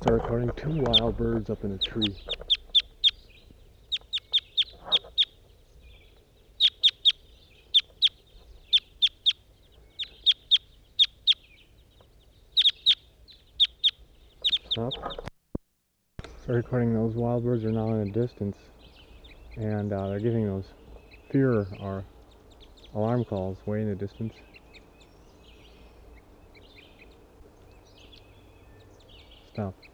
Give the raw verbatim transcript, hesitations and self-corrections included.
Start recording two wild birds up in a tree. Stop. Start recording. Those wild birds are now in a distance, and uh, they're giving those fear or alarm calls way in the distance. Stop.